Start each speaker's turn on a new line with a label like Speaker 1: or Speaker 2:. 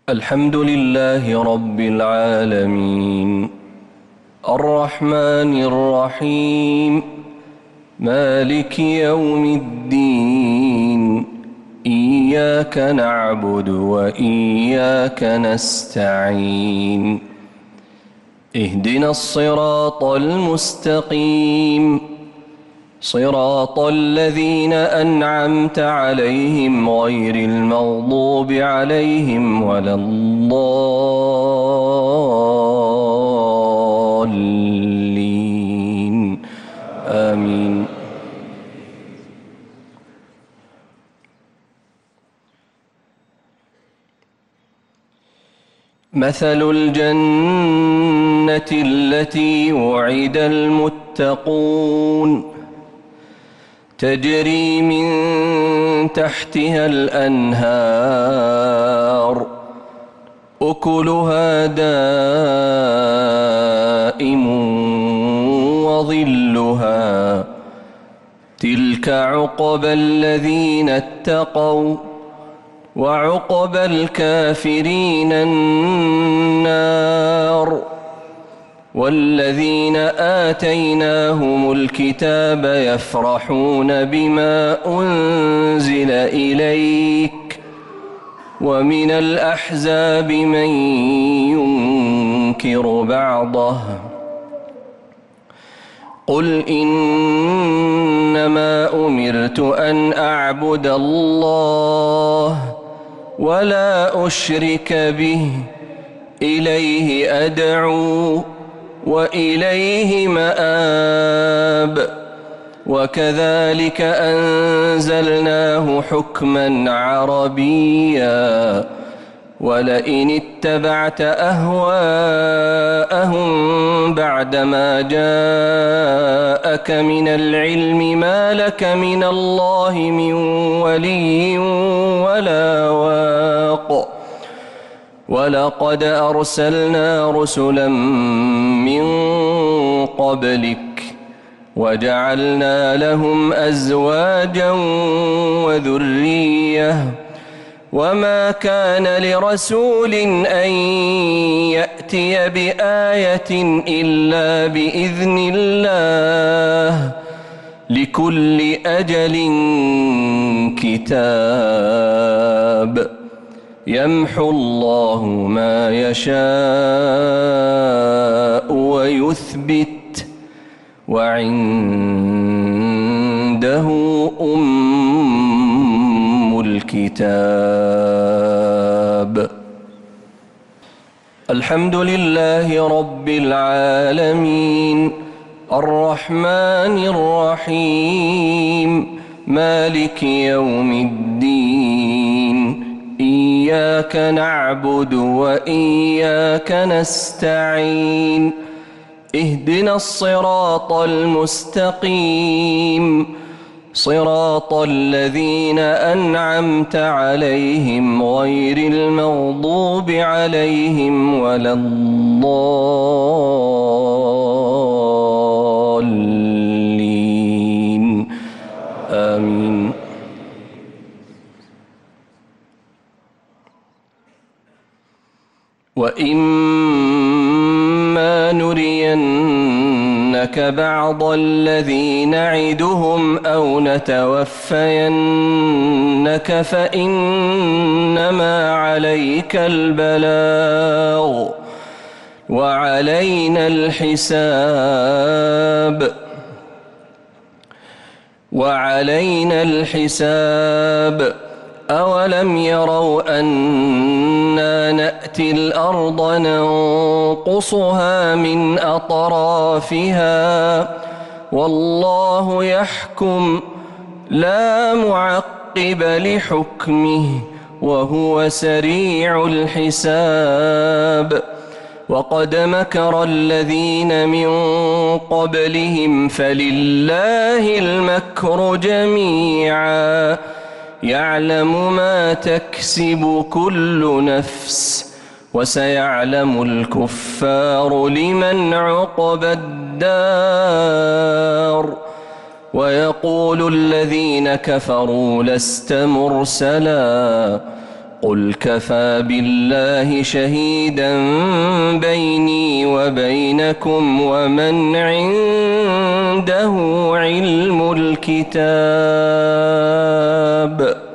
Speaker 1: الحمد لله رب العالمين الرحمن الرحيم مالك يوم الدين إياك نعبد وإياك نستعين اهدنا الصراط المستقيم صراط الذين أنعمت عليهم غير المغضوب عليهم ولا الضالين آمين. مثل الجنة التي وعد المتقون تجري من تحتها الأنهار أكلها دائم وظلها تلك عقبى الذين اتقوا وعقبى الكافرين النار. والذين آتيناهم الكتاب يفرحون بما أنزل إليك ومن الأحزاب من ينكر بعضه قل إنما أمرت أن أعبد الله ولا أشرك به إليه أدعو وإليه مآب. وكذلك أنزلناه حكما عربيا ولئن اتبعت أهواءهم بعدما جاءك من العلم ما لك من الله من ولي ولا واق. ولقد أرسلنا رسلا من قبلك وجعلنا لهم أزواجا وذرية وما كان لرسول أن يأتي بآية إلا بإذن الله لكل أجل كتاب يمحو الله ما يشاء ويثبت وعنده أم الكتاب. الحمد لله رب العالمين الرحمن الرحيم مالك يوم الدين إياك نعبد وإياك نستعين اهدنا الصراط المستقيم صراط الذين أنعمت عليهم غير المغضوب عليهم ولا الضالين آمين. وإما نرينك بعض الذي نعدهم أو نتوفينك فإنما عليك البلاغ وعلينا الحساب. أولم يروا أنا نأتي الأرض ننقصها من أطرافها والله يحكم لا معقب لحكمه وهو سريع الحساب. وقد مكر الذين من قبلهم فلله المكر جميعا يعلم ما تكسب كل نفس وسيعلم الكفار لمن عقبى الدار. ويقول الذين كفروا لست مرسلا قل كفى بالله شهيدا بيني وبينكم ومن عنده علم الكتاب.